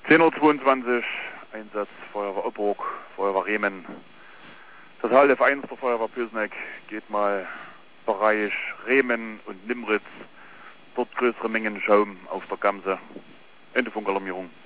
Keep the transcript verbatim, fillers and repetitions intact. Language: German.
zehn Uhr zweiundzwanzig, Einsatz Feuerwehr Oppburg, Feuerwehr Rehmen. Das H L F eins der Feuerwehr Pösneck geht mal Bereich Rehmen und Nimritz. Dort größere Mengen Schaum auf der Gamse. Ende Funkalarmierung.